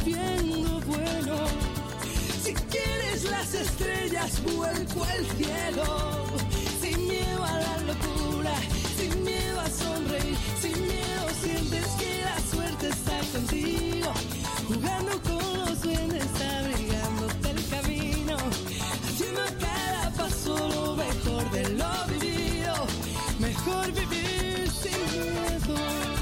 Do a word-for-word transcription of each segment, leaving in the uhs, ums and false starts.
viendo bueno. Si quieres las estrellas, vuelco al cielo. Sin miedo a la locura, sin miedo a sonreír, sin miedo sientes que la suerte está contigo. Jugando con los duendes, abrigándote el camino, haciendo cada paso lo mejor de lo vivido. Mejor vivir sin miedo.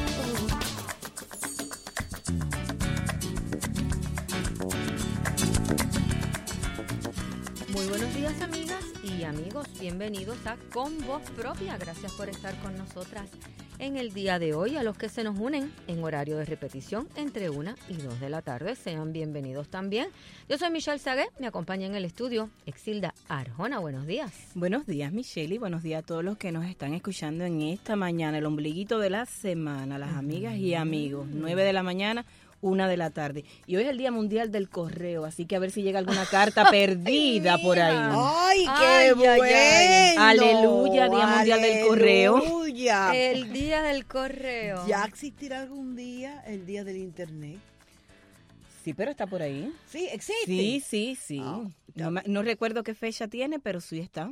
Muy buenos días, amigas y amigos, bienvenidos a Con Voz Propia. Gracias por estar con nosotras en el día de hoy. A los que se nos unen en horario de repetición entre una y dos de la tarde, sean bienvenidos también. Yo soy Michelle Sagué, me acompaña en el estudio Exilda Arjona. Buenos días. Buenos días, Michelle, y buenos días a todos los que nos están escuchando en esta mañana, el ombliguito de la semana, las amigas y amigos, nueve de la mañana, una de la tarde. Y hoy es el Día Mundial del Correo, así que a ver si llega alguna carta perdida por ahí. ¡Ay, qué Ay, bueno! ay, ay. Aleluya, Día Mundial del Correo. Aleluya. El Día del Correo. ¿Ya existirá algún día el Día del Internet? Sí, pero está por ahí. Sí, existe. Sí, sí, sí. Ah, no, me- no recuerdo qué fecha tiene, pero sí está.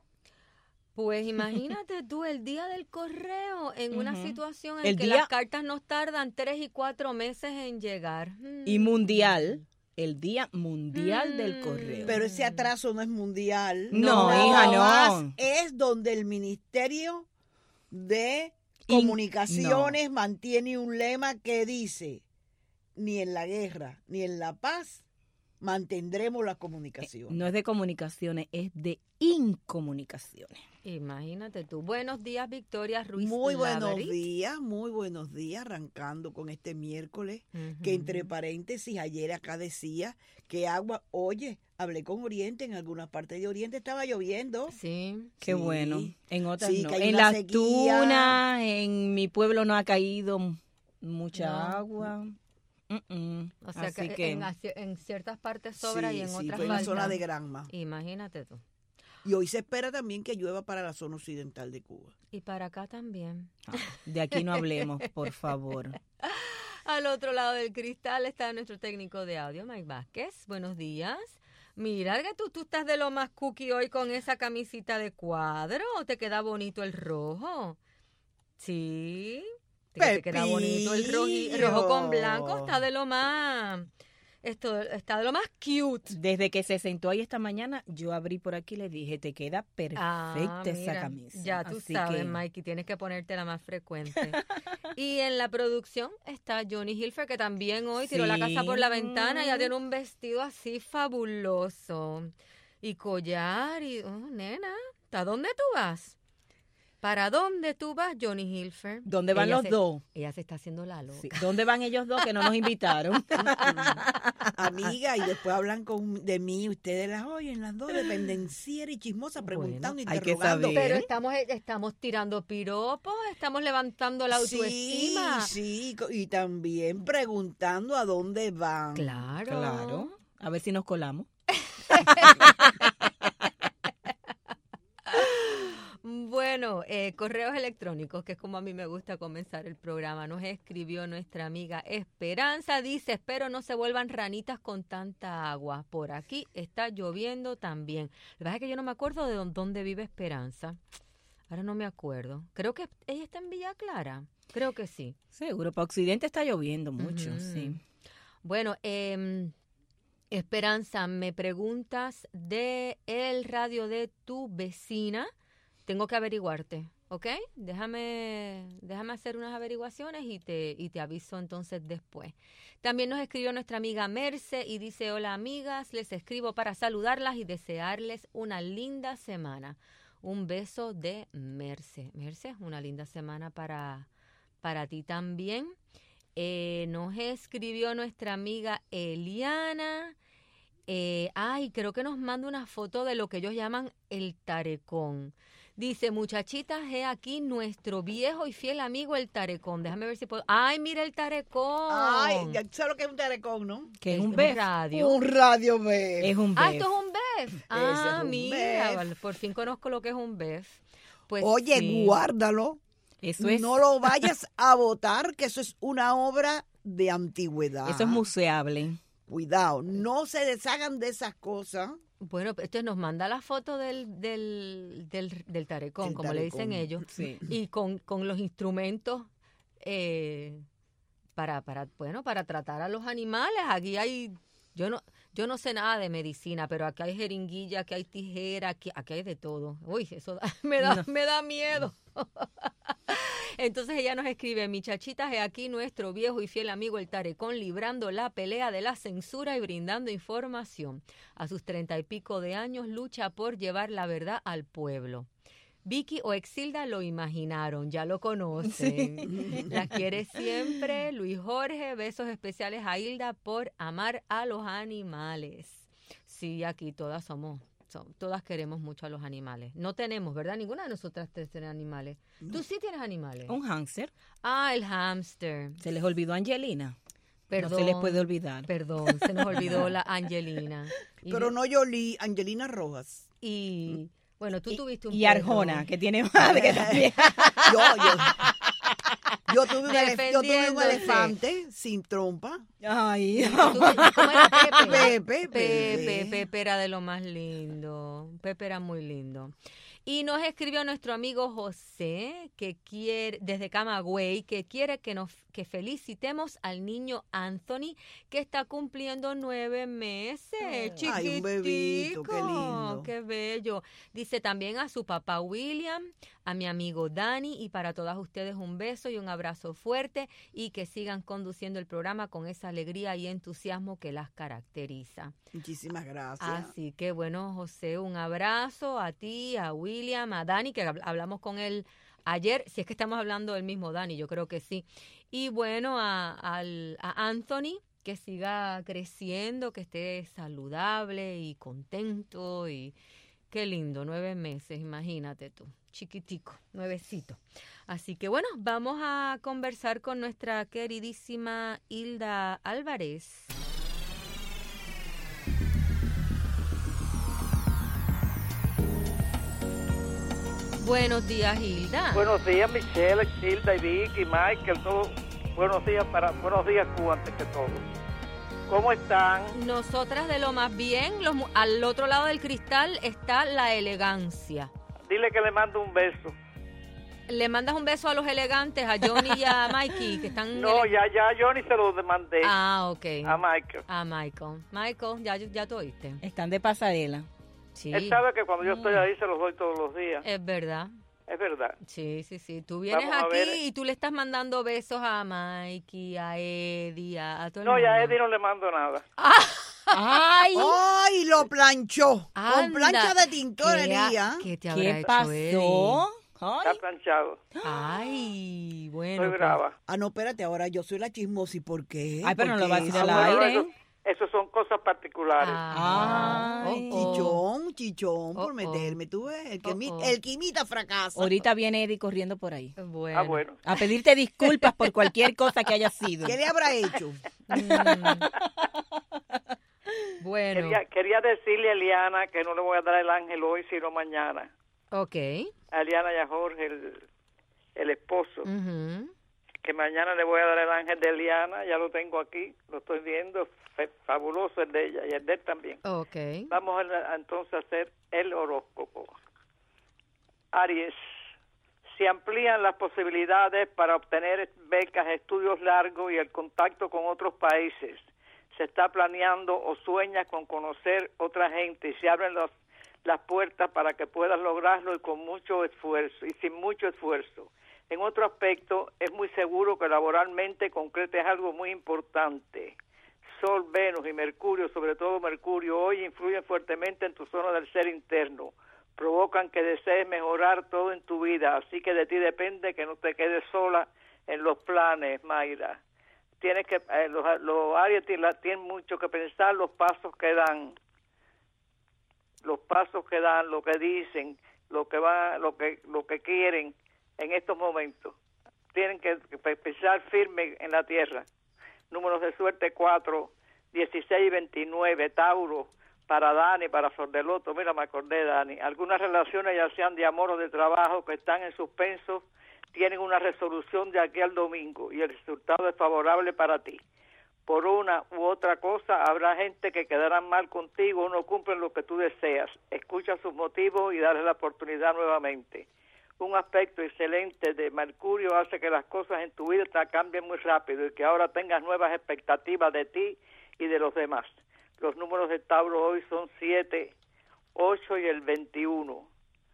Pues imagínate tú el Día del Correo en una Ujú. situación en El que día- las cartas nos tardan tres y cuatro meses en llegar. Mm. Y mundial, el Día Mundial del Mm. Correo. Pero ese atraso no es mundial. No, Nada hija, no. más es donde el Ministerio de In- Comunicaciones mantiene un lema que dice: ni en la guerra ni en la paz mantendremos la comunicación. No es de comunicaciones, es de incomunicaciones. Imagínate tú. Buenos días, Victoria Ruiz. Muy buenos Laverick. días, muy buenos días, arrancando con este miércoles, Ujú. que entre paréntesis ayer acá decía que agua, oye, hablé con Oriente, en algunas partes de Oriente estaba lloviendo. Sí. Qué Sí. bueno. En otras Sí, no. que hay En una las sequía. tunas, en mi pueblo no ha caído m- mucha No. agua. Mm-mm. O sea Así que, que, En, aci- en ciertas partes sobra Sí, y en sí, otras fue en la falta. zona de Granma. Imagínate tú. Y hoy se espera también que llueva para la zona occidental de Cuba. Y para acá también. ah, de aquí no hablemos, por favor. Al otro lado del cristal está nuestro técnico de audio, Mike Vázquez. Buenos días. Mira que tú, tú estás de lo más cookie hoy con esa camisita de cuadro. ¿Te queda bonito el rojo? Sí. Te, te queda bonito el rojo, el rojo con blanco. Está de lo más... Esto está de lo más cute. Desde que se sentó ahí esta mañana, yo abrí por aquí y le dije, te queda perfecta Ah, esa mira, camisa. Ya tú Así sabes, que- Mikey, tienes que ponértela más frecuente. Y en la producción está Johnny Hilfer, que también hoy tiró la casa por la Sí. ventana. Ya tiene un vestido así fabuloso. Y collar y... Oh, nena, ¿hasta dónde tú vas? ¿Para dónde tú vas, Johnny Hilfer? ¿Dónde van Ella los se- dos? Ella se está haciendo la loca. Sí. ¿Dónde van ellos dos que no nos invitaron? Amiga, y después hablan con, de mí, ustedes las oyen, las dos dependencieras y chismosas, Bueno, preguntando, hay que interrogando. saber. Pero estamos, estamos tirando piropos, estamos levantando la autoestima. Sí, sí, co- y también preguntando a dónde van. Claro. Claro. A ver si nos colamos. Bueno, eh, correos electrónicos, que es como a mí me gusta comenzar el programa. Nos escribió nuestra amiga Esperanza. Dice, espero no se vuelvan ranitas con tanta agua. Por aquí está lloviendo también. La verdad es que yo no me acuerdo de dó- dónde vive Esperanza. Ahora no me acuerdo. Creo que ella está en Villa Clara. Creo que sí. Seguro, para Occidente está lloviendo mucho, Ujú. sí. Bueno, eh, Esperanza, me preguntas de el radio de tu vecina. Tengo que averiguarte, ¿ok? Déjame, déjame hacer unas averiguaciones y te, y te aviso entonces después. También nos escribió nuestra amiga Merce y dice, hola amigas, les escribo para saludarlas y desearles una linda semana. Un beso de Merce. Merce, una linda semana para, para ti también. Eh, nos escribió nuestra amiga Eliana. Eh, ay, creo que nos manda una foto de lo que ellos llaman el tarecón. Dice, muchachitas, he aquí nuestro viejo y fiel amigo el tarecón. Déjame ver si puedo. Ay, mira el tarecón. Ay, ya sabes lo que es un tarecón, ¿no? Que es Es un un B E F. radio. Un radio B. Es un Ah, B E F. esto es un B E F. Ah, es un mira, B E F. vale, por fin conozco lo que es un B E F. Pues Oye, sí. guárdalo. Eso es. No lo vayas a votar, que eso es una obra de antigüedad. Eso es museable. Cuidado, no se deshagan de esas cosas. Bueno, esto nos manda la foto del del, del, del tarecón, El como le dicen tarecón. ellos, Sí. y con, con los instrumentos eh, para, para, bueno, para tratar a los animales. Aquí hay, yo no, yo no sé nada de medicina, pero aquí hay jeringuilla, aquí hay tijera, aquí, aquí hay de todo. Uy, eso da- me da, No. me da miedo. Entonces ella nos escribe: mi chachita, he aquí nuestro viejo y fiel amigo el Tarecón librando la pelea de la censura y brindando información. A sus treinta y pico de años lucha por llevar la verdad al pueblo. Vicky o Exilda lo imaginaron, ya lo conocen. La quiere siempre. Luis Jorge, besos especiales a Hilda por amar a los animales. Sí, aquí todas somos, son- todas queremos mucho a los animales. No tenemos, ¿verdad? Ninguna de nosotras tiene animales. ¿Tú sí tienes animales? Un hámster. Ah, el hámster. Se les olvidó a Angelina. Perdón. No se les puede olvidar. Perdón, se nos olvidó la Angelina. Y, Pero no Yoli, Angelina Rojas. y bueno, tú tuviste un Y perro. Arjona, que tiene madre también. Yo, yo, yo tuve un, elef- yo tuve un Defendiéndose. elefante sin trompa. Ay, ¿Tú- ¿Cómo era Pepe? Pepe, Pepe, Pepe. Pepe era de lo más lindo. Pepe era muy lindo. Y nos escribió nuestro amigo José, que quiere, desde Camagüey, que quiere que nos que felicitemos al niño Anthony, que está cumpliendo nueve meses. Chiquitico. Ay, un bebito, qué lindo. Qué bello. Dice también a su papá William, a mi amigo Dani, y para todas ustedes un beso y un abrazo fuerte, y que sigan conduciendo el programa con esa alegría y entusiasmo que las caracteriza. Muchísimas gracias. Así que bueno, José, un abrazo a ti, a William, a Dani, que hab- hablamos con él ayer, si es que estamos hablando del mismo Dani, yo creo que sí. Y bueno, a, al- a Anthony, que siga creciendo, que esté saludable y contento, y qué lindo, nueve meses, imagínate tú, chiquitico, nuevecito. Así que bueno, vamos a conversar con nuestra queridísima Hilda Álvarez. Buenos días, Hilda. Buenos días, Michelle, Hilda y Vicky, Michael, todo. Buenos días para buenos días, Cuba, antes que todo. ¿Cómo están? Nosotras de lo más bien, los, mu- al otro lado del cristal está la elegancia. Dile que le mando un beso. Le mandas un beso a los elegantes, a Johnny y a Mikey, que están... No, ele- ya, ya, yo ni se lo demandé Ah, ok. a Michael. A Michael. Michael, ya, ya te oíste. están de pasarela. Sí, Él sabe que cuando yo estoy ahí se los doy todos los días. es verdad. Es verdad. Sí, sí, sí. Tú vienes Vamos a aquí ver. y tú le estás mandando besos a Mikey, a Eddie, a, a todo el No, mundo. ya a Eddie no le mando nada. ¡Ay! ¡Ay, lo planchó! Con Anda, plancha de ¿Qué, tintorería. ha- ¿Qué te habrá ¿Qué hecho pasó? Eddie? Está Ay, planchado. Ay, bueno. Estoy pues, brava. Ah, no, espérate, ahora yo soy la chismosa. ¿Y por qué? Ay, pero no lo Porque va a decir eso- al Ah, bueno, aire. eso, eso son cosas particulares. Ah, Ay. oh, oh. Chichón, chichón, Oh, por oh. meterme. Tú ves, el que, Oh, mi- oh. el que imita fracasa. ahorita viene Eddie corriendo por ahí. Bueno. Ah, bueno. A pedirte disculpas por cualquier cosa que haya sido. ¿Qué le habrá hecho? Mm. Bueno, Quería, quería decirle a Eliana que no le voy a dar el ángel hoy, sino mañana. ok. A Eliana y a Jorge, el, el esposo. Ujú. Que mañana le voy a dar el ángel de Eliana, ya lo tengo aquí, lo estoy viendo, fe- fabuloso el de ella y el de él también. Ok. Vamos a, a, entonces a hacer el horóscopo. Aries, se amplían las posibilidades para obtener becas, estudios largos y el contacto con otros países. Se está planeando o sueñas con conocer otra gente y se abren las, las puertas para que puedas lograrlo y con mucho esfuerzo y sin mucho esfuerzo. En otro aspecto, es muy seguro que laboralmente concretes algo muy importante. Sol, Venus y Mercurio, sobre todo Mercurio, hoy influyen fuertemente en tu zona del ser interno. Provocan que desees mejorar todo en tu vida, así que de ti depende que no te quedes sola en los planes, Mayra. Tienes que, eh, los, los Aries tienen, tienen mucho que pensar los pasos que dan, los pasos que dan, lo que dicen, lo que va, lo que, lo que quieren en estos momentos. Tienen que, que pensar firme en la tierra. Números de suerte cuatro, dieciséis y veintinueve, Tauro, para Dani, para Flor de Loto. Mira, me acordé, Dani. Algunas relaciones, ya sean de amor o de trabajo, que están en suspenso, tienen una resolución de aquí al domingo y el resultado es favorable para ti. Por una u otra cosa, habrá gente que quedará mal contigo o no cumplen lo que tú deseas. Escucha sus motivos y dale la oportunidad nuevamente. Un aspecto excelente de Mercurio hace que las cosas en tu vida te cambien muy rápido y que ahora tengas nuevas expectativas de ti y de los demás. Los números de Tauro hoy son siete, ocho y el veintiuno.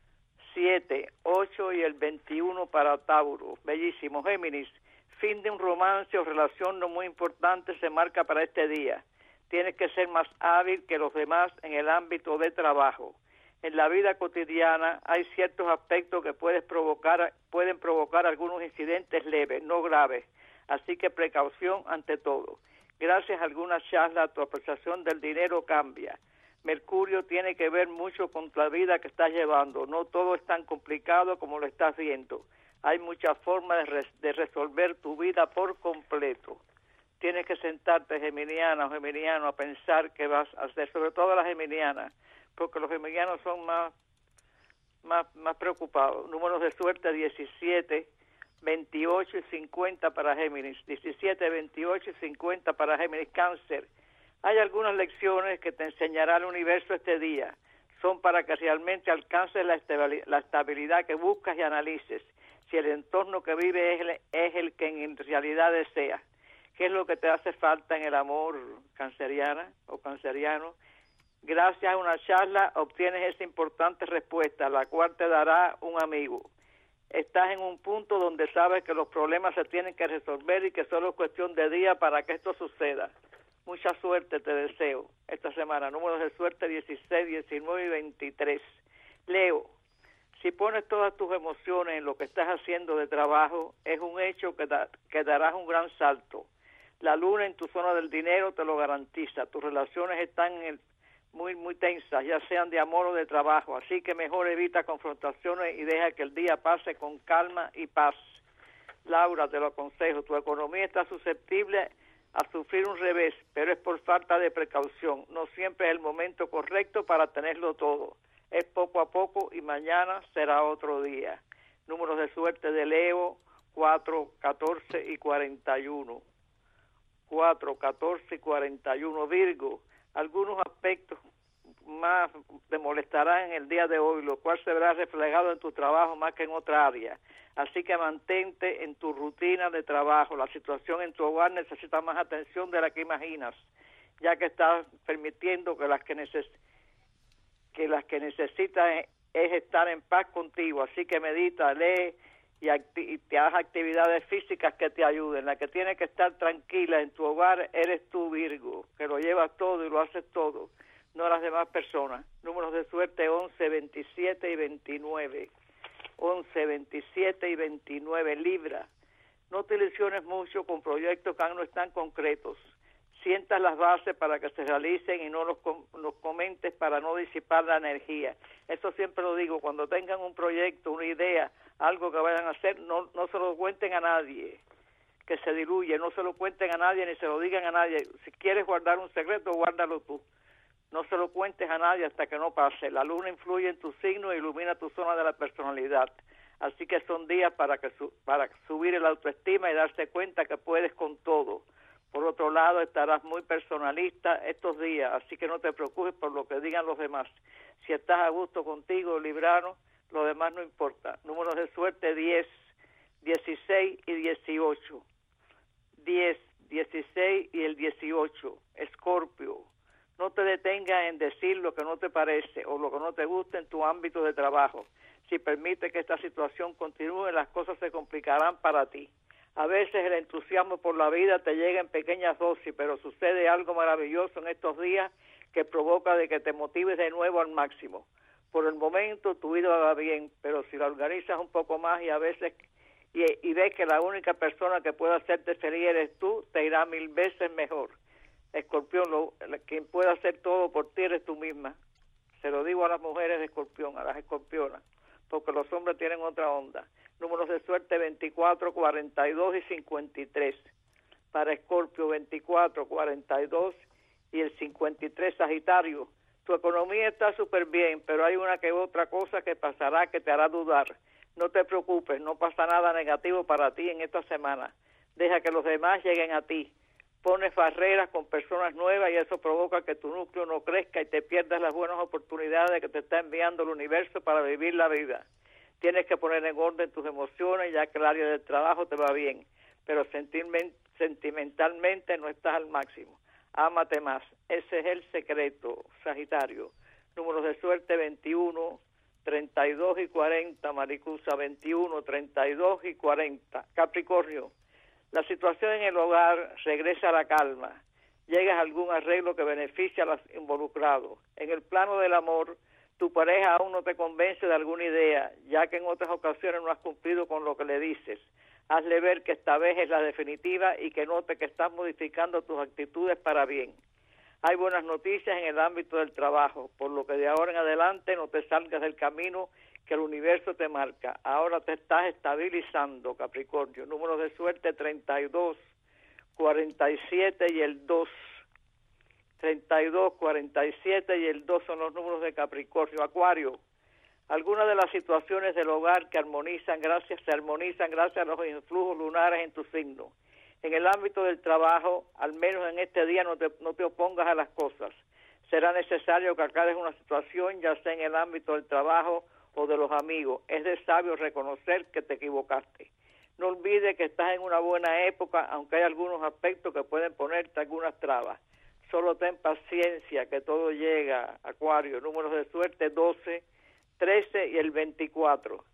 siete, ocho y el veintiuno para Tauro. Bellísimo. Géminis, fin de un romance o relación no muy importante se marca para este día. Tienes que ser más hábil que los demás en el ámbito de trabajo. En la vida cotidiana hay ciertos aspectos que puedes provocar, pueden provocar algunos incidentes leves, no graves. Así que precaución ante todo. Gracias a alguna charla, tu apreciación del dinero cambia. Mercurio tiene que ver mucho con la vida que estás llevando. No todo es tan complicado como lo estás viendo. Hay muchas formas de, res, de resolver tu vida por completo. Tienes que sentarte, geminiana o geminiano, a pensar qué vas a hacer, sobre todo las geminianas, porque los geminianos son más, más, más preocupados. Números de suerte diecisiete, veintiocho y cincuenta para Géminis. diecisiete, veintiocho y cincuenta para Géminis. Cáncer. Hay algunas lecciones que te enseñará el universo este día. Son para que realmente alcances la estabilidad que buscas y analices si el entorno que vives es el, es el que en realidad deseas. ¿Qué es lo que te hace falta en el amor, canceriana o canceriano? Gracias a una charla obtienes esa importante respuesta, la cual te dará un amigo. Estás en un punto donde sabes que los problemas se tienen que resolver y que solo es cuestión de días para que esto suceda. Mucha suerte te deseo esta semana. Números de suerte dieciséis, diecinueve y veintitrés. Leo, si pones todas tus emociones en lo que estás haciendo de trabajo, es un hecho que, da, que darás un gran salto. La luna en tu zona del dinero te lo garantiza. Tus relaciones están en el, muy, muy tensas, ya sean de amor o de trabajo. Así que mejor evita confrontaciones y deja que el día pase con calma y paz. Laura, te lo aconsejo. Tu economía está susceptible a sufrir un revés, pero es por falta de precaución. No siempre es el momento correcto para tenerlo todo. Es poco a poco y mañana será otro día. Números de suerte de Leo, cuatro, catorce y cuarenta y uno. cuatro, catorce y cuarenta y uno. Virgo, algunos aspectos más te molestarán en el día de hoy, lo cual se verá reflejado en tu trabajo más que en otra área. Así que mantente en tu rutina de trabajo. La situación en tu hogar necesita más atención de la que imaginas, ya que estás permitiendo que las que, neces que, las que necesitas es estar en paz contigo. Así que medita, lee y, y te haz actividades físicas que te ayuden. La que tiene que estar tranquila en tu hogar eres tú, Virgo, que lo llevas todo y lo haces todo, no las demás personas. Números de suerte once, veintisiete y veintinueve. once, veintisiete y veintinueve. Libra, no te ilusiones mucho con proyectos que aún no están concretos. Sientas las bases para que se realicen y no los, com los comentes para no disipar la energía. Eso siempre lo digo, cuando tengan un proyecto, una idea, algo que vayan a hacer, no, no se lo cuenten a nadie, que se diluye, no se lo cuenten a nadie ni se lo digan a nadie. Si quieres guardar un secreto, guárdalo tú. No se lo cuentes a nadie hasta que no pase. La luna influye en tu signo e ilumina tu zona de la personalidad. Así que son días para que su, para subir el autoestima y darse cuenta que puedes con todo. Por otro lado, estarás muy personalista estos días, así que no te preocupes por lo que digan los demás. Si estás a gusto contigo, librano, lo demás no importa. Números de suerte diez, dieciséis y dieciocho. diez, dieciséis y el dieciocho. Escorpio. No te detengas en decir lo que no te parece o lo que no te gusta en tu ámbito de trabajo. Si permite que esta situación continúe, las cosas se complicarán para ti. A veces el entusiasmo por la vida te llega en pequeñas dosis, pero sucede algo maravilloso en estos días que provoca de que te motives de nuevo al máximo. Por el momento tu vida va bien, pero si la organizas un poco más y a veces y, y ves que la única persona que puede hacerte feliz eres tú, te irá mil veces mejor. Escorpión, lo, quien puede hacer todo por ti eres tú misma. Se lo digo a las mujeres de Escorpión, a las escorpionas, porque los hombres tienen otra onda. Números de suerte veinticuatro, cuarenta y dos y cincuenta y tres. Para Escorpio, veinticuatro, cuarenta y dos y el cincuenta y tres. Sagitario, tu economía está súper bien, pero hay una que otra cosa que pasará que te hará dudar. No te preocupes, no pasa nada negativo para ti en esta semana. Deja que los demás lleguen a ti. Pones barreras con personas nuevas y eso provoca que tu núcleo no crezca y te pierdas las buenas oportunidades que te está enviando el universo para vivir la vida. Tienes que poner en orden tus emociones, ya que el área del trabajo te va bien, pero sentimentalmente no estás al máximo. Ámate más. Ese es el secreto, Sagitario. Números de suerte veintiuno, treinta y dos y cuarenta, Maricusa, veintiuno, treinta y dos y cuarenta. Capricornio, la situación en el hogar regresa a la calma. Llegas a algún arreglo que beneficia a los involucrados. En el plano del amor, tu pareja aún no te convence de alguna idea, ya que en otras ocasiones no has cumplido con lo que le dices. Hazle ver que esta vez es la definitiva y que note que estás modificando tus actitudes para bien. Hay buenas noticias en el ámbito del trabajo, por lo que de ahora en adelante no te salgas del camino que el universo te marca. Ahora te estás estabilizando, Capricornio. Números de suerte treinta y dos, cuarenta y siete y el dos. treinta y dos, cuarenta y siete y el dos son los números de Capricornio. Acuario, algunas de las situaciones del hogar que armonizan gracias, se armonizan gracias a los influjos lunares en tu signo. En el ámbito del trabajo, al menos en este día no te, no te opongas a las cosas. Será necesario que aclares una situación, ya sea en el ámbito del trabajo o de los amigos. Es de sabio reconocer que te equivocaste. No olvides que estás en una buena época, aunque hay algunos aspectos que pueden ponerte algunas trabas. Solo ten paciencia, que todo llega, Acuario. Números de suerte doce, trece y el veinticuatro.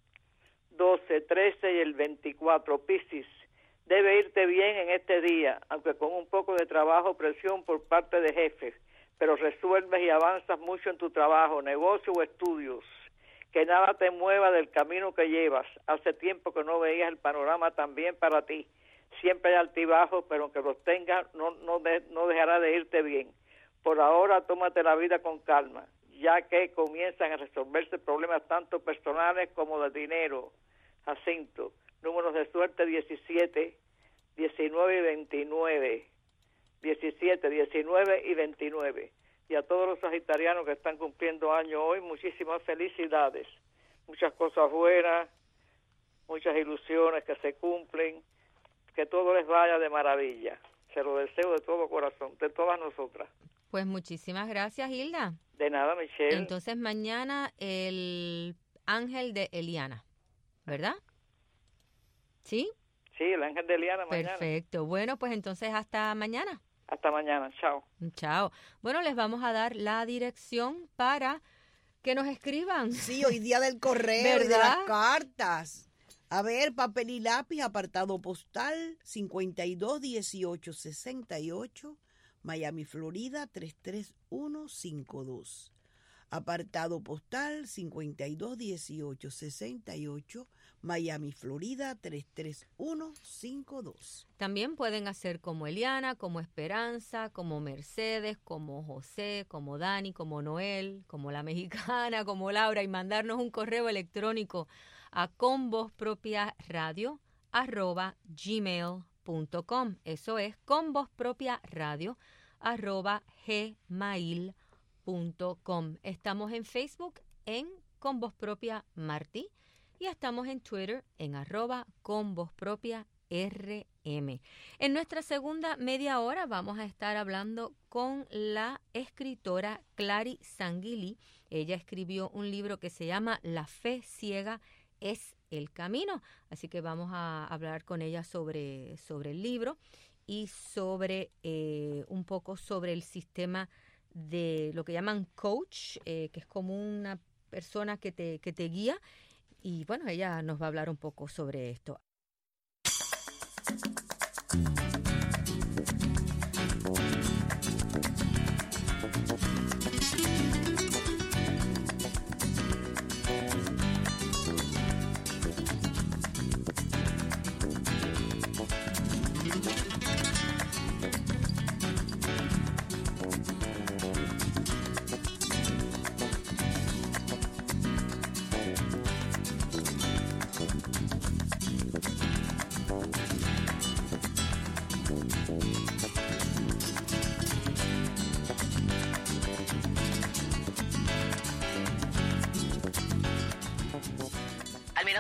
doce, trece y el veinticuatro. Piscis, debe irte bien en este día, aunque con un poco de trabajo o presión por parte de jefes, pero resuelves y avanzas mucho en tu trabajo, negocio o estudios. Que nada te mueva del camino que llevas. Hace tiempo que no veías el panorama tan bien para ti. Siempre hay altibajos, pero aunque los tengas, no, no, de, no dejará de irte bien. Por ahora, tómate la vida con calma, ya que comienzan a resolverse problemas tanto personales como de dinero. Jacinto, números de suerte diecisiete, diecinueve y veintinueve. diecisiete, diecinueve y veintinueve. Y a todos los sagitarianos que están cumpliendo años hoy, muchísimas felicidades. Muchas cosas buenas, muchas ilusiones que se cumplen, que todo les vaya de maravilla. Se lo deseo de todo corazón, de todas nosotras. Pues muchísimas gracias, Hilda. De nada, Michelle. Entonces mañana el ángel de Eliana, ¿verdad? ¿Sí? Sí, el ángel de Eliana mañana. Perfecto. Bueno, pues entonces hasta mañana. Hasta mañana. Chao. Chao. Bueno, les vamos a dar la dirección para que nos escriban. Sí, hoy día del correo y de las cartas. A ver, papel y lápiz, apartado postal cincuenta y dos dieciocho sesenta y ocho, Miami, Florida tres tres uno cinco dos. Apartado postal cincuenta y dos dieciocho sesenta y ocho, Miami, Florida tres tres uno cinco dos. También pueden hacer como Eliana, como Esperanza, como Mercedes, como José, como Dani, como Noel, como la mexicana, como Laura, y mandarnos un correo electrónico a convozpropiaradio arroba gmail punto com. Eso es convozpropiaradio arroba gmail punto com. Estamos en Facebook en Con Voz Propia Martí y estamos en Twitter en arroba Con Voz Propia R M. En nuestra segunda media hora vamos a estar hablando con la escritora Clary Sanguilí. Ella escribió un libro que se llama La fe ciega es el camino. Así que vamos a hablar con ella sobre, sobre el libro y sobre eh, un poco sobre el sistema de lo que llaman coach, eh, que es como una persona que te, que te guía. Y bueno, ella nos va a hablar un poco sobre esto.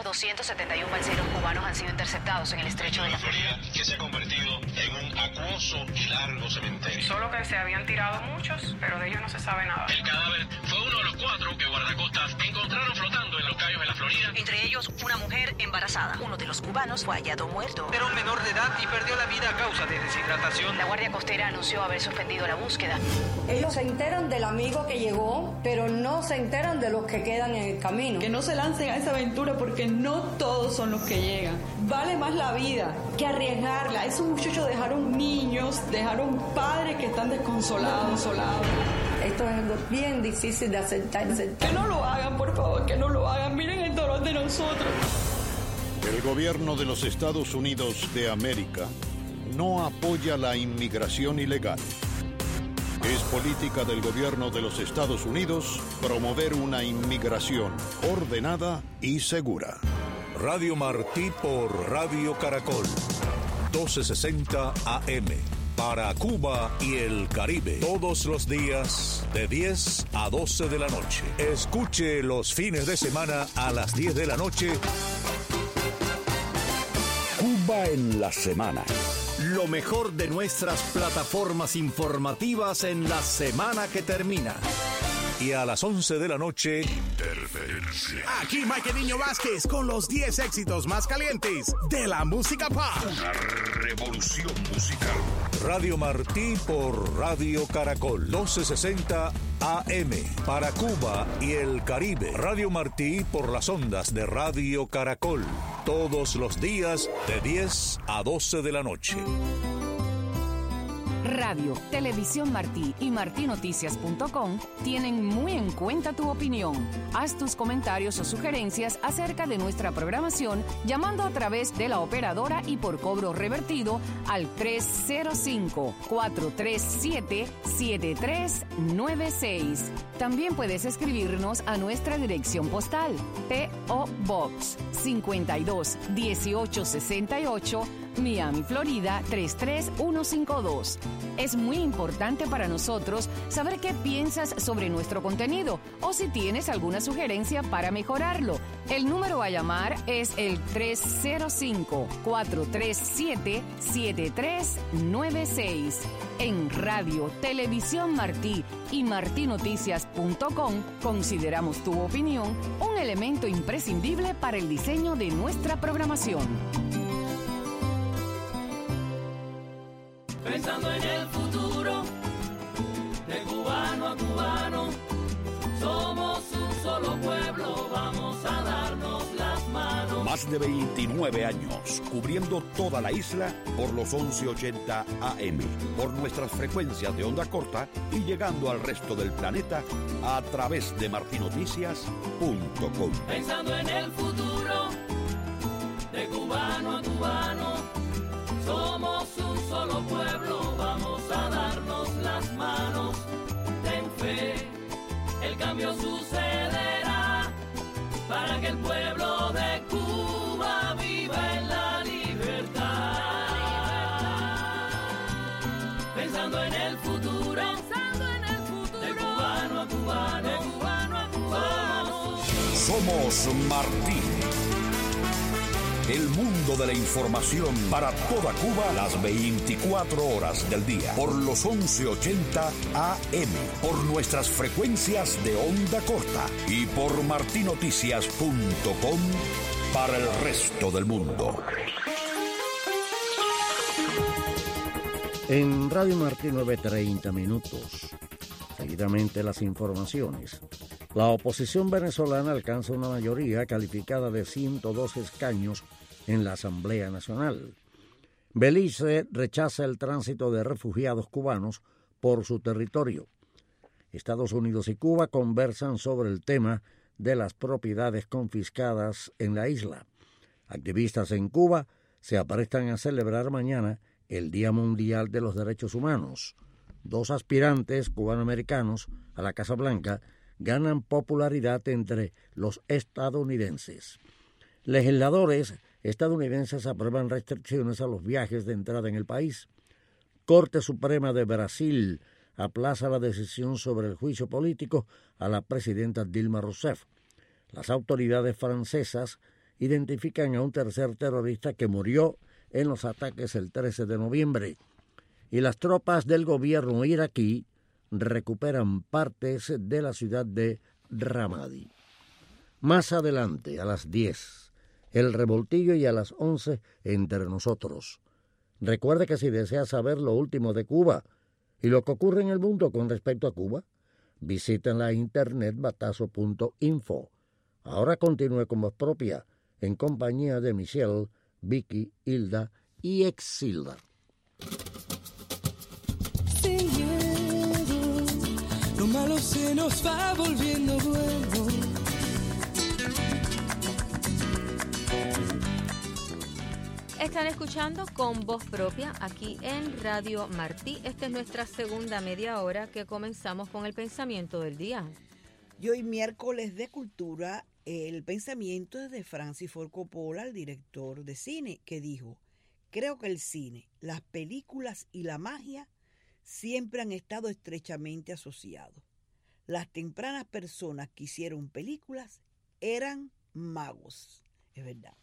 menos doscientos setenta y uno balseros cubanos han sido interceptados en el estrecho de la Florida, que se ha convertido en un acuoso y largo cementerio. Solo que se habían tirado muchos, pero de ellos no se sabe nada. El cadáver fue uno de los cuatro que guardacostas encontraron flotando en los cayos de la Florida. Entre ellos, una mujer embarazada. Uno de los cubanos fue hallado muerto. Era un menor de edad y perdió la vida a causa de deshidratación. La Guardia Costera anunció haber suspendido la búsqueda. Ellos se enteran del amigo que llegó, pero no se enteran de los que quedan en el camino. Que no se lancen a esa aventura porque no todos son los que llegan. Vale más la vida que arriesgarla. Esos muchachos dejaron niños, dejaron padres que están desconsolados, consolados. Esto es algo bien difícil de aceptar. Que no lo hagan, por favor, que no lo hagan. Miren el dolor de nosotros. El gobierno de los Estados Unidos de América no apoya la inmigración ilegal. Es política del gobierno de los Estados Unidos promover una inmigración ordenada y segura. Radio Martí por Radio Caracol, doce sesenta A M. Para Cuba y el Caribe, todos los días de diez a doce de la noche. Escuche los fines de semana a las diez de la noche. Cuba en la semana. Lo mejor de nuestras plataformas informativas en la semana que termina. Y a las once de la noche, Interferencia. Aquí Mike Niño Vázquez con los diez éxitos más calientes de la música pop. Una revolución musical. Radio Martí por Radio Caracol, doce sesenta A M. Para Cuba y el Caribe. Radio Martí por las ondas de Radio Caracol. Todos los días de diez a doce de la noche. Radio, Televisión Martí y martí noticias punto com tienen muy en cuenta tu opinión. Haz tus comentarios o sugerencias acerca de nuestra programación llamando a través de la operadora y por cobro revertido al tres cero cinco, cuatro tres siete, siete tres nueve seis. También puedes escribirnos a nuestra dirección postal P O Box cincuenta y dos dieciocho sesenta y ocho, Miami, Florida tres tres uno cinco dos. Es muy importante para nosotros saber qué piensas sobre nuestro contenido o si tienes alguna sugerencia para mejorarlo. El número a llamar es el tres cero cinco, cuatro tres siete, siete tres nueve seis. En Radio, Televisión Martí y martí noticias punto com consideramos tu opinión un elemento imprescindible para el diseño de nuestra programación. Pensando en el futuro, de cubano a cubano, somos un solo pueblo, vamos a darnos las manos. Más de veintinueve años, cubriendo toda la isla por los once ochenta A M, por nuestras frecuencias de onda corta y llegando al resto del planeta a través de martí noticias punto com. Pensando en el futuro, de cubano a cubano, somos un solo pueblo, vamos a darnos las manos. Ten fe, el cambio sucederá para que el pueblo de Cuba viva en la libertad. Pensando en el futuro, pensando en el futuro, de cubano a cubano, de cubano a cubano. Somos Martí. El mundo de la información para toda Cuba las veinticuatro horas del día. Por los once ochenta A M. Por nuestras frecuencias de onda corta. Y por martí noticias punto com para el resto del mundo. En Radio Martí nueve treinta minutos. Seguidamente las informaciones. La oposición venezolana alcanza una mayoría calificada de ciento dos escaños en la Asamblea Nacional. Belice rechaza el tránsito de refugiados cubanos por su territorio. Estados Unidos y Cuba conversan sobre el tema de las propiedades confiscadas en la isla. Activistas en Cuba se aprestan a celebrar mañana el Día Mundial de los Derechos Humanos. Dos aspirantes cubanoamericanos a la Casa Blanca ganan popularidad entre los estadounidenses. Legisladores estadounidenses aprueban restricciones a los viajes de entrada en el país. Corte Suprema de Brasil aplaza la decisión sobre el juicio político a la presidenta Dilma Rousseff. Las autoridades francesas identifican a un tercer terrorista que murió en los ataques el trece de noviembre. Y las tropas del gobierno iraquí recuperan partes de la ciudad de Ramadi. Más adelante, a las diez, el revoltillo, y a las once, Entre Nosotros. Recuerde que si desea saber lo último de Cuba y lo que ocurre en el mundo con respecto a Cuba, visiten la internet batazo punto info. Ahora continúe con voz propia, en compañía de Michelle, Vicky, Hilda y Exilda. Sin miedo, lo malo se nos va volviendo bueno. Están escuchando Con Voz Propia aquí en Radio Martí. Esta es nuestra segunda media hora que comenzamos con el pensamiento del día. Y hoy miércoles de cultura, el pensamiento es de Francis Ford Coppola, el director de cine, que dijo: creo que el cine, las películas y la magia siempre han estado estrechamente asociados. Las tempranas personas que hicieron películas eran magos. Es verdad.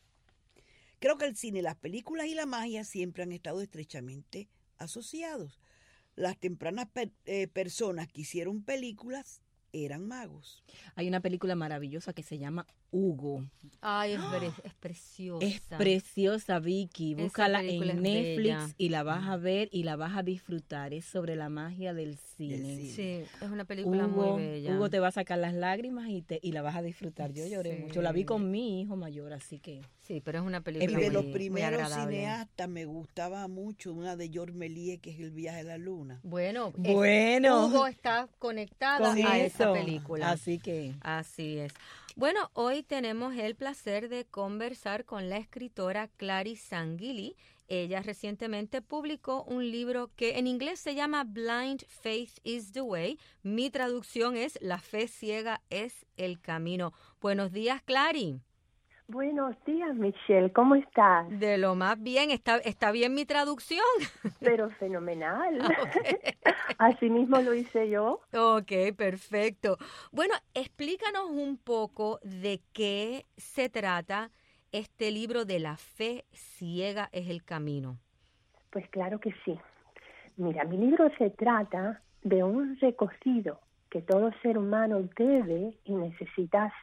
Creo que el cine, las películas y la magia siempre han estado estrechamente asociados. Las tempranas per, eh, personas que hicieron películas eran magos. Hay una película maravillosa que se llama Hugo. Ay, es, pre- es preciosa. Es preciosa, Vicky. Búscala en Netflix bella. Y la vas a ver y la vas a disfrutar. Es sobre la magia del cine. Sí, sí, es una película Hugo, muy bella. Hugo te va a sacar las lágrimas y te y la vas a disfrutar. Yo lloré Sí. mucho. La vi con mi hijo mayor, así que... Sí, pero es una película Y muy, de los muy primeros agradable. cineastas me gustaba mucho una de George Méliès, que es El viaje a la luna. Bueno, Bueno. Es, Hugo está conectada Con a eso. esa película. Así que... Así es. Bueno, hoy tenemos el placer de conversar con la escritora Clary Sanguilli. Ella recientemente publicó un libro que en inglés se llama Blind Faith is the Way. Mi traducción es La fe ciega es el camino. Buenos días, Clary. Buenos días, Michelle. ¿Cómo estás? De lo más bien. ¿Está, está bien mi traducción? Pero fenomenal. Okay. Así mismo lo hice yo. Ok, perfecto. Bueno, explícanos un poco de qué se trata este libro de La fe ciega es el camino. Pues claro que sí. Mira, mi libro se trata de un recorrido que todo ser humano debe y necesita hacer.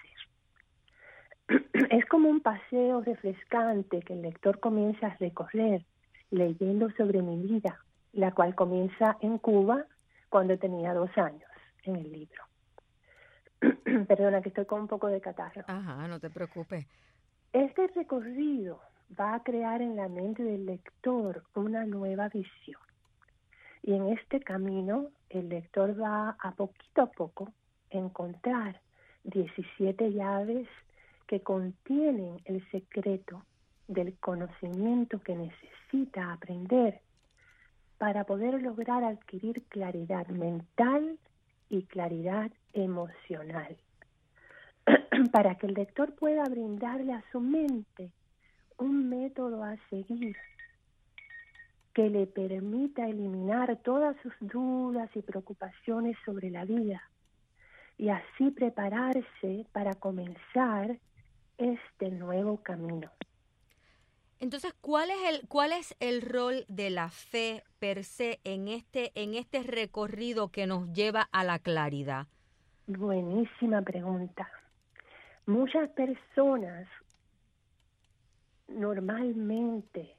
Es como un paseo refrescante que el lector comienza a recorrer leyendo sobre mi vida, la cual comienza en Cuba cuando tenía dos años en el libro. Perdona que estoy con un poco de catarro. Ajá, no te preocupes. Este recorrido va a crear en la mente del lector una nueva visión. Y en este camino el lector va a poquito a poco encontrar diecisiete llaves que contienen el secreto del conocimiento que necesita aprender para poder lograr adquirir claridad mental y claridad emocional, para que el lector pueda brindarle a su mente un método a seguir que le permita eliminar todas sus dudas y preocupaciones sobre la vida y así prepararse para comenzar este nuevo camino. Entonces, ¿cuál es el cuál es el rol de la fe per se en este en este recorrido que nos lleva a la claridad? Buenísima pregunta. Muchas personas normalmente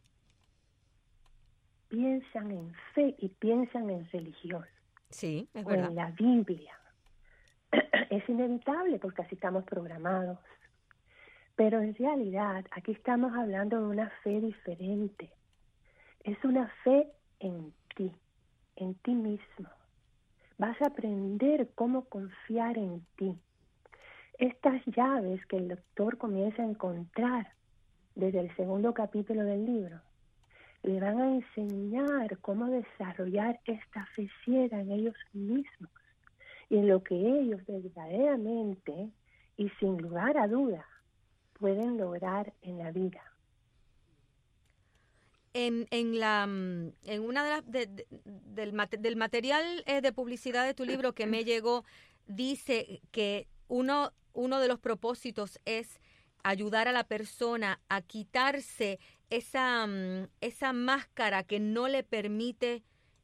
piensan en fe y piensan en religión. Sí, es o verdad. En la Biblia. Es inevitable porque así estamos programados. Pero en realidad aquí estamos hablando de una fe diferente. Es una fe en ti, en ti mismo. Vas a aprender cómo confiar en ti. Estas llaves que el lector comienza a encontrar desde el segundo capítulo del libro, le van a enseñar cómo desarrollar esta fe ciega en ellos mismos y en lo que ellos verdaderamente y sin lugar a duda pueden lograr en la vida. En, en la en una de las de, de, del, mate, del material eh, de publicidad de tu libro que me llegó, dice que uno uno de los propósitos es ayudar a la persona a quitarse esa, um, esa máscara que no le permite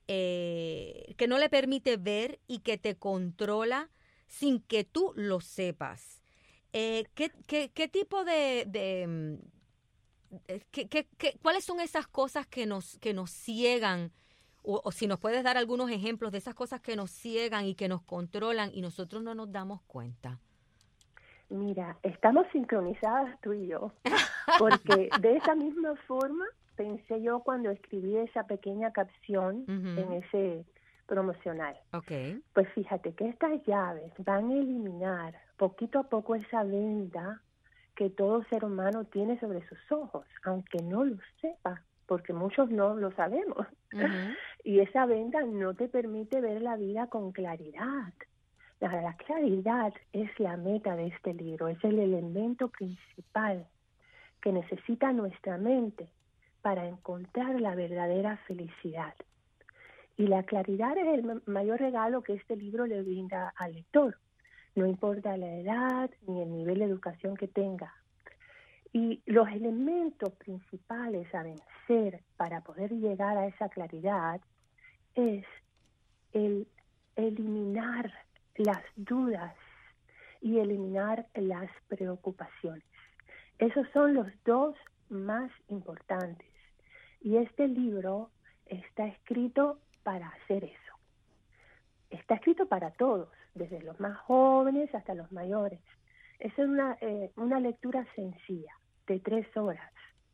eh, que no le permite ver y que te controla sin que tú lo sepas. Eh, ¿qué, qué, ¿Qué tipo de, de qué, qué, qué, cuáles son esas cosas que nos que nos ciegan? O, o si nos puedes dar algunos ejemplos de esas cosas que nos ciegan y que nos controlan y nosotros no nos damos cuenta. Mira, estamos sincronizadas tú y yo, porque de esa misma forma pensé yo cuando escribí esa pequeña capción uh-huh. en ese promocional. Okay. Pues fíjate que estas llaves van a eliminar poquito a poco esa venda que todo ser humano tiene sobre sus ojos, aunque no lo sepa, porque muchos no lo sabemos. Uh-huh. Y esa venda no te permite ver la vida con claridad. La, la claridad es la meta de este libro, es el elemento principal que necesita nuestra mente para encontrar la verdadera felicidad. Y la claridad es el mayor regalo que este libro le brinda al lector, no importa la edad ni el nivel de educación que tenga. Y los elementos principales a vencer para poder llegar a esa claridad es el eliminar las dudas y eliminar las preocupaciones. Esos son los dos más importantes. Y este libro está escrito para hacer eso. Está escrito para todos, desde los más jóvenes hasta los mayores. Es una, eh, una lectura sencilla, de tres horas.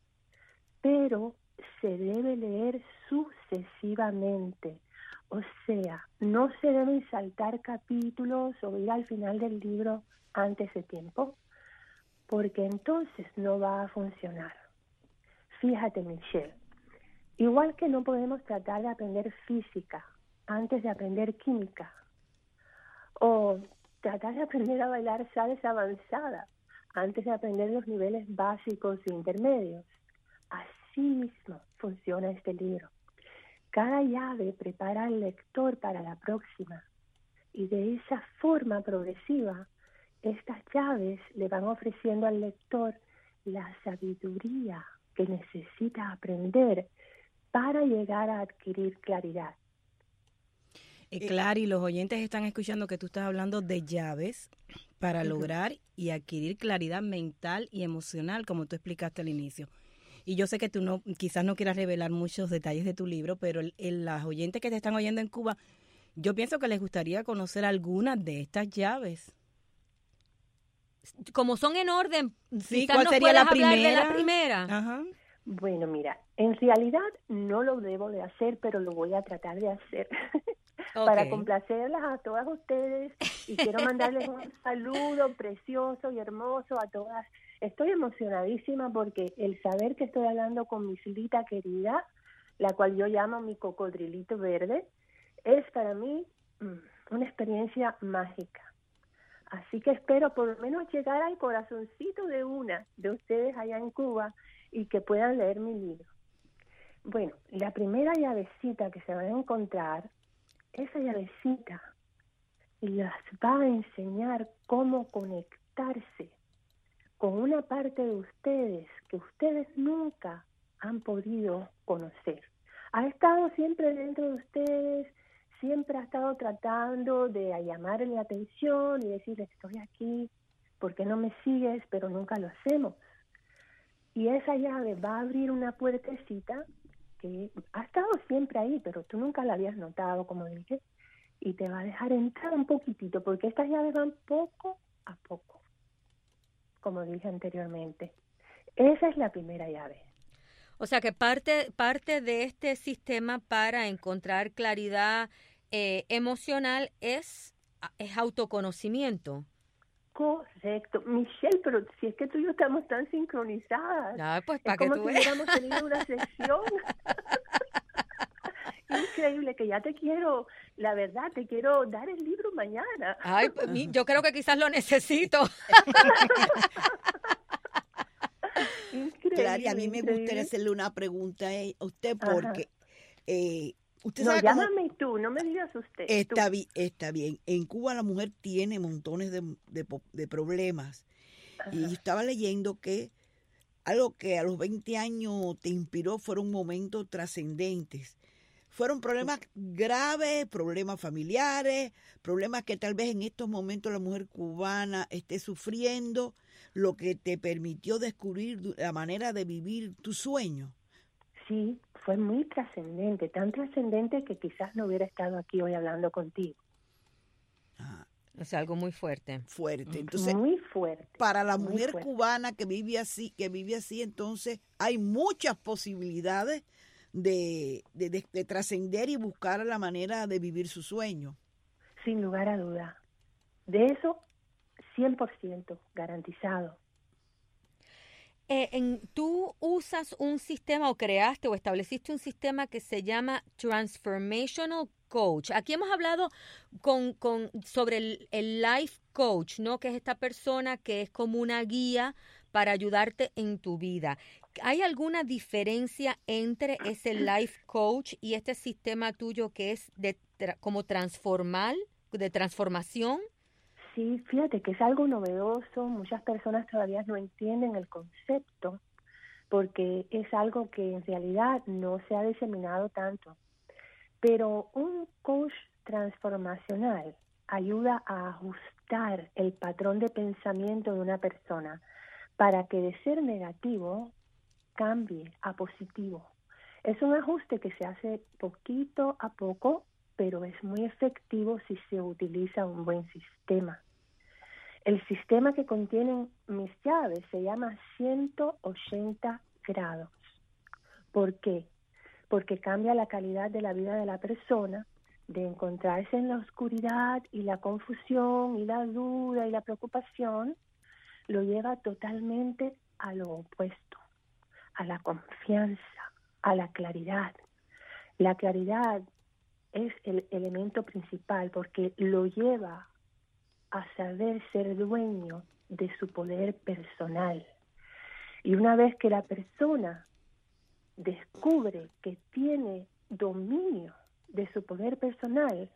Pero se debe leer sucesivamente. O sea, no se deben saltar capítulos o ir al final del libro antes de tiempo, porque entonces no va a funcionar. Fíjate, Michelle, igual que no podemos tratar de aprender física antes de aprender química, o tratar de aprender a bailar salsa avanzada antes de aprender los niveles básicos e intermedios, así mismo funciona este libro. Cada llave prepara al lector para la próxima y de esa forma progresiva, estas llaves le van ofreciendo al lector la sabiduría que necesita aprender para llegar a adquirir claridad. Eh, Clary, los oyentes están escuchando que tú estás hablando de llaves para uh-huh. lograr y adquirir claridad mental y emocional, como tú explicaste al inicio. Y yo sé que tú no, quizás no quieras revelar muchos detalles de tu libro, pero el, el, las oyentes que te están oyendo en Cuba, yo pienso que les gustaría conocer algunas de estas llaves. Como son en orden, sí, ¿cuál sería la primera? De la primera? Ajá. Bueno, mira, en realidad no lo debo de hacer, pero lo voy a tratar de hacer. Okay. Para complacerlas a todas ustedes y quiero mandarles un saludo precioso y hermoso a todas. Estoy emocionadísima porque el saber que estoy hablando con mi Silita querida, la cual yo llamo mi cocodrilito verde, es para mí mmm, una experiencia mágica. Así que espero por lo menos llegar al corazoncito de una de ustedes allá en Cuba y que puedan leer mi libro. Bueno, la primera llavecita que se van a encontrar, esa llavecita las va a enseñar cómo conectarse con una parte de ustedes que ustedes nunca han podido conocer. Ha estado siempre dentro de ustedes, siempre ha estado tratando de llamarle la atención y decirle, estoy aquí, ¿por qué no me sigues? Pero nunca lo hacemos. Y esa llave va a abrir una puertecita que ha estado siempre ahí, pero tú nunca la habías notado, como dije, y te va a dejar entrar un poquitito, porque estas llaves van poco a poco, como dije anteriormente. Esa es la primera llave. O sea que parte, parte de este sistema para encontrar claridad eh, emocional es, es autoconocimiento. Correcto. Michelle, pero si es que tú y yo estamos tan sincronizadas. No, pues para que tú Es como si hubiéramos tenido una sesión. Increíble, que ya te quiero, la verdad, te quiero dar el libro mañana. Ay, yo creo que quizás lo necesito. Increíble, Clary, a mí me increíble. gustaría hacerle una pregunta a usted porque eh, usted no, sabe llámame cómo... tú, no me digas usted. Está, bi- está bien. En Cuba la mujer tiene montones de, de, de problemas Ajá. Y estaba leyendo que algo que a los veinte años te inspiró fueron momentos trascendentes. Fueron problemas graves, problemas familiares, problemas que tal vez en estos momentos la mujer cubana esté sufriendo, lo que te permitió descubrir la manera de vivir tu sueño. Sí, fue muy trascendente, tan trascendente que quizás no hubiera estado aquí hoy hablando contigo. Ah, o sea, algo muy fuerte. Fuerte. Entonces, muy fuerte. Para la muy mujer fuerte. cubana que vive así, que vive así, entonces hay muchas posibilidades de, de, de, de trascender y buscar la manera de vivir su sueño. Sin lugar a duda. De eso, cien por ciento garantizado. Eh, en, tú usas un sistema o creaste o estableciste un sistema que se llama Transformational Coach. Aquí hemos hablado con, con, sobre el, el Life Coach, ¿no? Que es esta persona que es como una guía para ayudarte en tu vida. ¿Hay alguna diferencia entre ese Life Coach y este sistema tuyo que es de tra- como transformal, de transformación? Sí, fíjate que es algo novedoso, muchas personas todavía no entienden el concepto porque es algo que en realidad no se ha diseminado tanto. Pero un coach transformacional ayuda a ajustar el patrón de pensamiento de una persona para que de ser negativo cambie a positivo. Es un ajuste que se hace poquito a poco, pero es muy efectivo si se utiliza un buen sistema. El sistema que contienen mis llaves se llama ciento ochenta grados. ¿Por qué? Porque cambia la calidad de la vida de la persona, de encontrarse en la oscuridad y la confusión y la duda y la preocupación, lo lleva totalmente a lo opuesto, a la confianza, a la claridad. La claridad es el elemento principal porque lo lleva a saber ser dueño de su poder personal. Y una vez que la persona descubre que tiene dominio de su poder personal,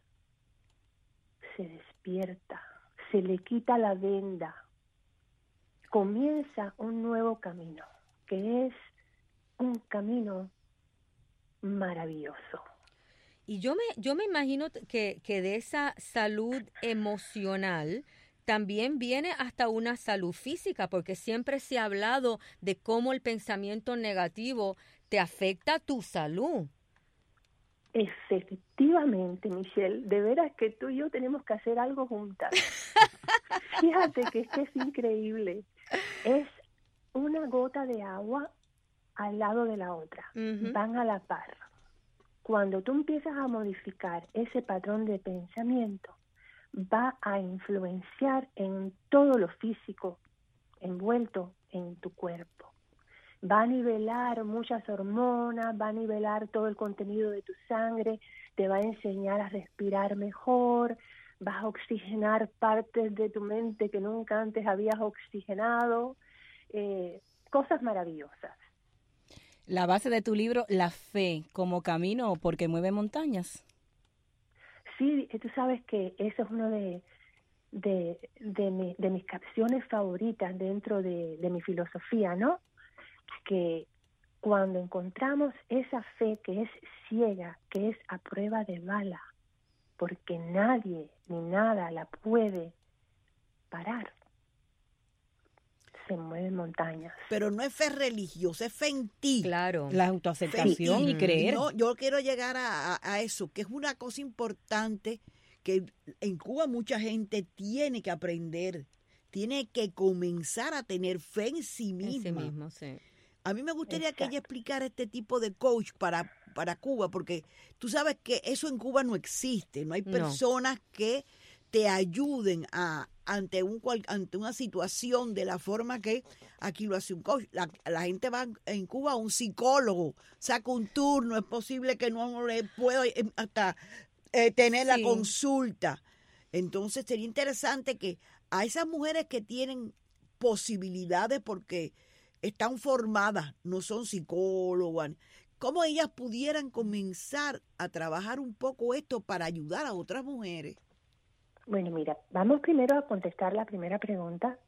se despierta, se le quita la venda, comienza un nuevo camino, que es un camino maravilloso. Y yo me, yo me imagino que, que de esa salud emocional también viene hasta una salud física, porque siempre se ha hablado de cómo el pensamiento negativo te afecta a tu salud. Efectivamente, Michelle, de veras que tú y yo tenemos que hacer algo juntas. Fíjate que es que es increíble. Es una gota de agua al lado de la otra. Uh-huh. Van a la par. Cuando tú empiezas a modificar ese patrón de pensamiento, va a influenciar en todo lo físico envuelto en tu cuerpo. Va a nivelar muchas hormonas, va a nivelar todo el contenido de tu sangre, te va a enseñar a respirar mejor, vas a oxigenar partes de tu mente que nunca antes habías oxigenado, eh, cosas maravillosas. La base de tu libro, La fe como camino porque mueve montañas. Sí, tú sabes que eso es uno de, de, de, mi, de mis capciones favoritas dentro de, de mi filosofía, ¿no? Que cuando encontramos esa fe que es ciega, que es a prueba de bala, porque nadie ni nada la puede parar, se mueven montañas. Pero no es fe religiosa, es fe en ti. Claro. La autoaceptación y creer. No, yo quiero llegar a, a, a eso, que es una cosa importante que en Cuba mucha gente tiene que aprender, tiene que comenzar a tener fe en sí misma. En sí mismo, sí. A mí me gustaría Exacto. que ella explicara este tipo de coach para, para Cuba, porque tú sabes que eso en Cuba no existe, no hay personas no. que te ayuden a ante un ante una situación de la forma que aquí lo hace un coach. La, la gente va en Cuba a un psicólogo, saca un turno, es posible que no le pueda hasta eh, tener sí. la consulta. Entonces sería interesante que a esas mujeres que tienen posibilidades porque están formadas, no son psicólogas, cómo ellas pudieran comenzar a trabajar un poco esto para ayudar a otras mujeres. Bueno, mira, vamos primero a contestar la primera pregunta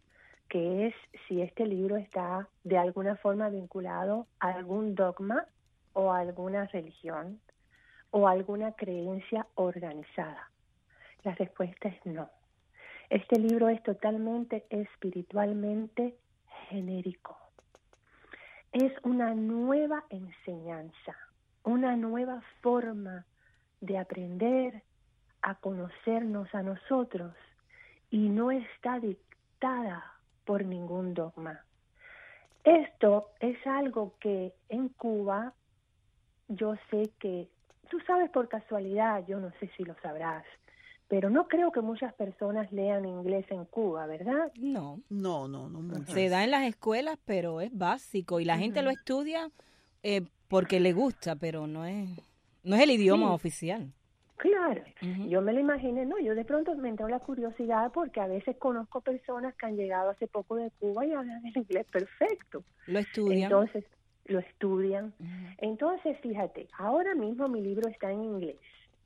que es si este libro está de alguna forma vinculado a algún dogma o a alguna religión o a alguna creencia organizada. La respuesta es no. Este libro es totalmente espiritualmente genérico. Es una nueva enseñanza, una nueva forma de aprender a conocernos a nosotros y no está dictada por ningún dogma. Esto es algo que en Cuba yo sé que, tú sabes por casualidad, yo no sé si lo sabrás, pero no creo que muchas personas lean inglés en Cuba, ¿verdad? No. No, no, no mucho. Se da en las escuelas, pero es básico y la uh-huh. gente lo estudia eh, porque le gusta, pero no es no es el idioma sí. oficial. Claro, uh-huh. yo me lo imaginé, no, yo de pronto me entró la curiosidad porque a veces conozco personas que han llegado hace poco de Cuba y hablan el inglés perfecto. Lo estudian. Entonces, lo estudian. Uh-huh. Entonces, fíjate, ahora mismo mi libro está en inglés.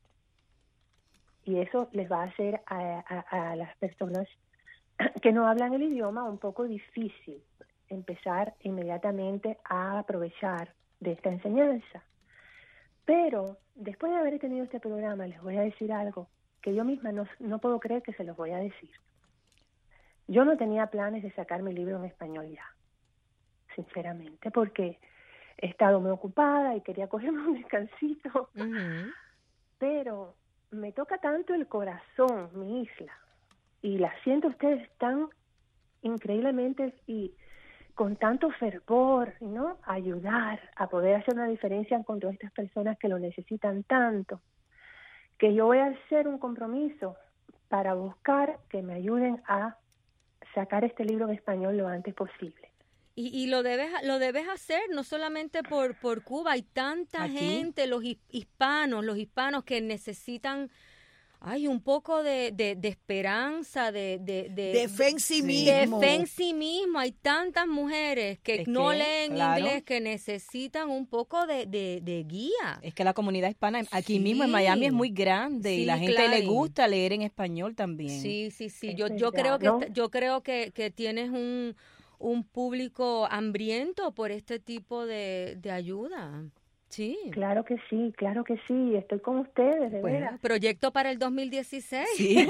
Y eso les va a hacer a, a, a las personas que no hablan el idioma un poco difícil empezar inmediatamente a aprovechar de esta enseñanza. Pero después de haber tenido este programa, les voy a decir algo que yo misma no, no puedo creer que se los voy a decir. Yo no tenía planes de sacar mi libro en español ya, sinceramente, porque he estado muy ocupada y quería cogerme un descansito. Uh-huh. Pero me toca tanto el corazón, mi isla, y la siento ustedes tan increíblemente y con tanto fervor, ¿no? Ayudar a poder hacer una diferencia con todas estas personas que lo necesitan tanto, que yo voy a hacer un compromiso para buscar que me ayuden a sacar este libro en español lo antes posible. Y, y lo debes lo debes hacer no solamente por por Cuba, hay tanta ¿Aquí? gente, los hispanos, los hispanos que necesitan hay un poco de, de, de esperanza, de de, de, de fe en sí mismo. De fe en sí mismo. Hay tantas mujeres que es no que, leen claro. inglés, que necesitan un poco de, de, de guía. Es que la comunidad hispana aquí sí. mismo en Miami es muy grande sí, y la gente claro. le gusta leer en español también. Sí, sí, sí. Es Yo verdad, yo creo que ¿no? yo creo que, que tienes un un público hambriento por este tipo de, de ayuda. Sí. Claro que sí, claro que sí. Estoy con ustedes, de bueno, veras. Proyecto para el dos mil dieciséis. Sí.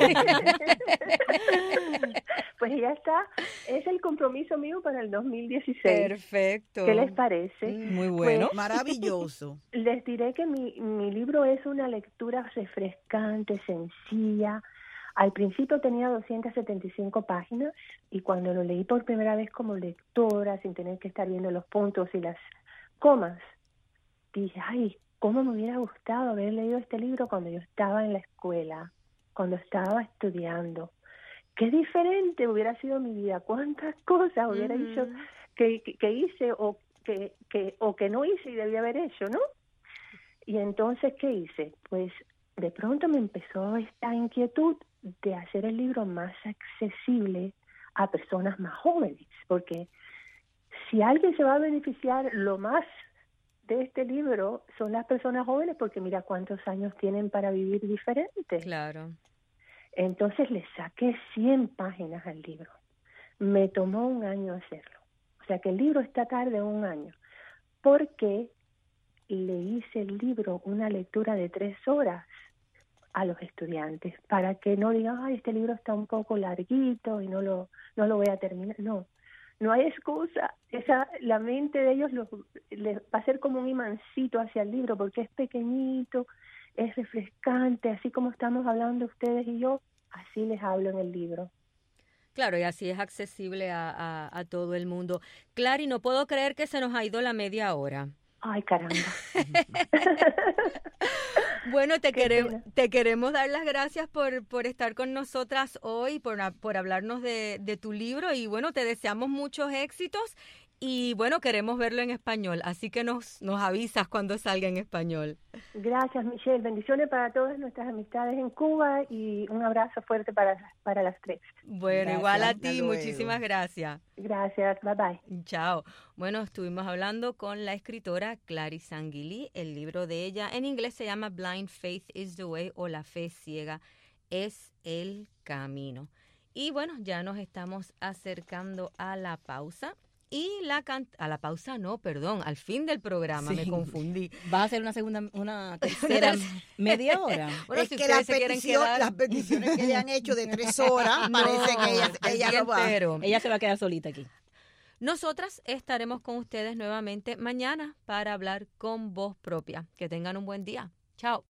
Pues ya está. Es el compromiso mío para el dos mil dieciséis. Perfecto. ¿Qué les parece? Muy bueno. Pues, maravilloso. Les diré que mi, mi libro es una lectura refrescante, sencilla. Al principio tenía doscientas setenta y cinco páginas y cuando lo leí por primera vez como lectora, sin tener que estar viendo los puntos y las comas, dije, ay, cómo me hubiera gustado haber leído este libro cuando yo estaba en la escuela, cuando estaba estudiando. Qué diferente hubiera sido mi vida, cuántas cosas hubiera uh-huh. hecho que, que, que hice o que, que, o que no hice y debía haber hecho, ¿no? Y entonces, ¿qué hice? Pues de pronto me empezó esta inquietud de hacer el libro más accesible a personas más jóvenes, porque si alguien se va a beneficiar lo más de este libro son las personas jóvenes, porque mira cuántos años tienen para vivir diferente. Claro. Entonces le saqué cien páginas al libro. Me tomó un año hacerlo. O sea que el libro está tarde un año, porque le hice el libro una lectura de tres horas a los estudiantes, para que no digan, ay, este libro está un poco larguito y no lo no lo voy a terminar. No, no hay excusa. Esa, la mente de ellos los, les va a ser como un imancito hacia el libro, porque es pequeñito, es refrescante, así como estamos hablando ustedes y yo, así les hablo en el libro. Claro, y así es accesible a, a, a todo el mundo. Clary, no puedo creer que se nos ha ido la media hora. Ay, caramba. Bueno, te queremos, te queremos dar las gracias por, por estar con nosotras hoy, por, por hablarnos de, de tu libro y bueno, te deseamos muchos éxitos y bueno, queremos verlo en español, así que nos, nos avisas cuando salga en español. Gracias, Michelle. Bendiciones para todas nuestras amistades en Cuba y un abrazo fuerte para, para las tres. Bueno, gracias, igual a ti, muchísimas gracias. Gracias, bye bye. Chao. Bueno, estuvimos hablando con la escritora Clary Sanguilí. El libro de ella en inglés se llama Blind Faith is the Way o La Fe Ciega es el Camino. Y bueno, ya nos estamos acercando a la pausa. Y la can a la pausa no, perdón, al fin del programa, sí. Me confundí. ¿Va a ser una segunda, una tercera media hora? Bueno, es si que la petición, las peticiones que le han hecho de tres horas, no, parece que ella, ella no va. Ella se va a quedar solita aquí. Nosotras estaremos con ustedes nuevamente mañana para hablar con voz propia. Que tengan un buen día. Chao.